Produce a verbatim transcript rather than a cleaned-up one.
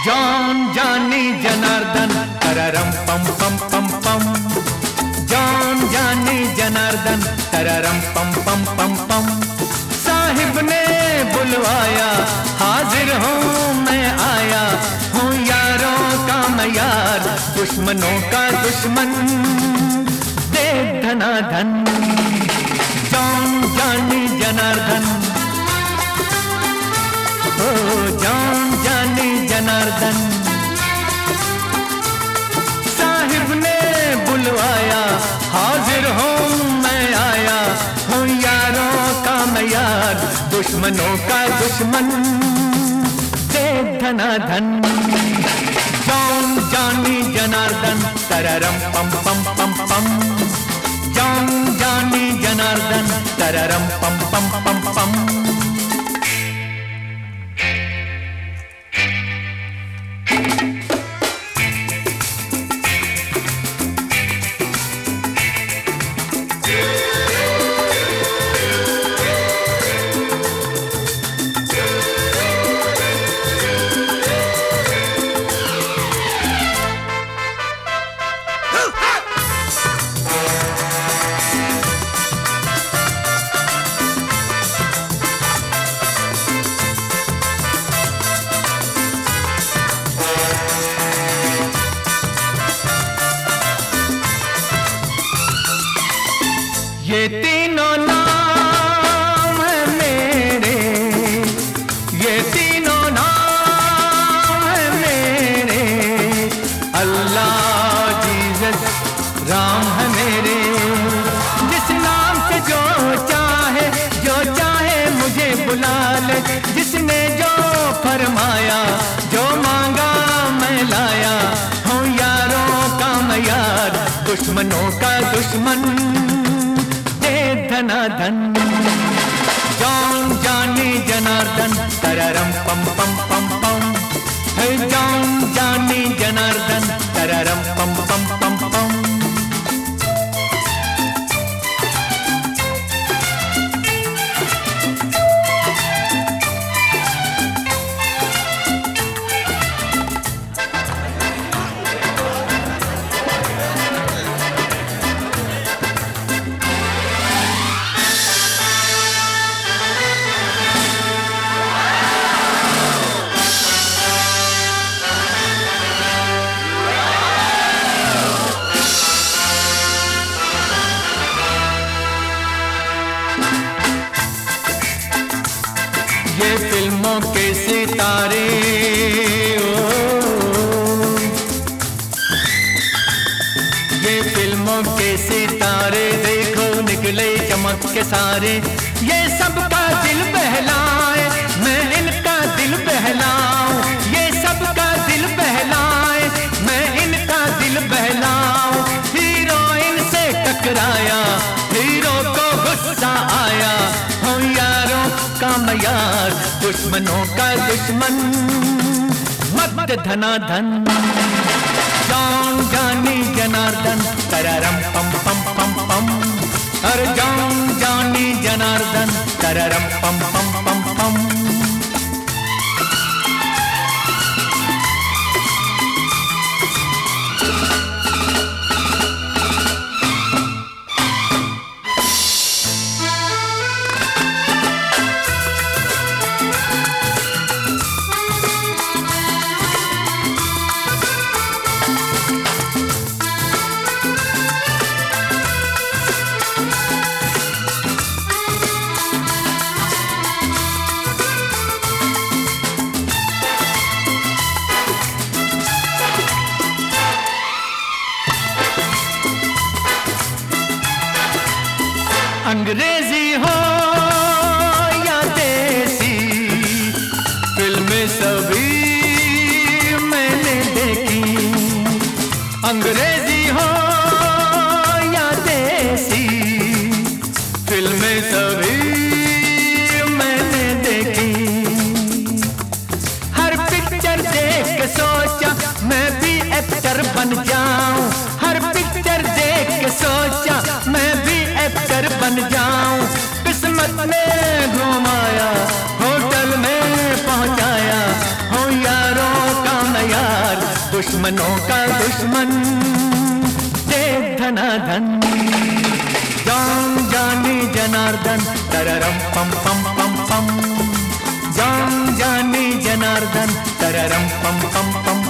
जान जानी जनार्दन तररम पम पम पम पम। जान जानी जनार्दन तररम पम पम पम पम। साहिब ने बुलवाया हाजिर हूँ मैं आया हूँ यारों का मैं यार दुश्मनों का दुश्मन दे धनाधन। जान जानी जनार्दन ओ जान जानी जनार्दन। साहिब ने बुलवाया हाजिर हूँ मैं आया हूँ यारों का मैं यार दुश्मनों का दुश्मन दे धनाधन। जान जानी जनार्दन तररम पम पम पम पम। जान जानी जनार्दन तररम पम पम पम पम। ये तीनों नाम है मेरे, ये तीनों नाम है मेरे। अल्लाह जीसस राम है मेरे। जिस नाम से जो चाहे जो चाहे मुझे बुला ले। जिसने जो फरमाया जो मांगा मैं लाया हूँ यारों का मैं यार दुश्मनों का दुश्मन धनाधन। जान जानी जनार्दन तररम पम पम पम पम। है जान जानी जनार्दन तररम पम पम पम पम। ये फिल्मों के सितारे ओ, ये फिल्मों के सितारे देखो निकले चमक के सारे। ये सबका दिल बहलाए मैं इनका दिल बहलाऊं। ये सबका दिल बहलाए मैं इनका दिल बहलाऊं। हीरोइन से टकराया हीरो को गुस्सा आया हूँ यारों का मैं यार दुश्मनों का दुश्मन मत धनाधन। जान जानी जनार्दन तररम पम पम पम पम। हर जान जानी जनार्दन तररम पम पम पम पम। दुश्मनों का दुश्मन दे धनाधन। जान जानी जनार्दन तररम पम पम पम पम, जान जानी जनार्दन तररम पम पम पम।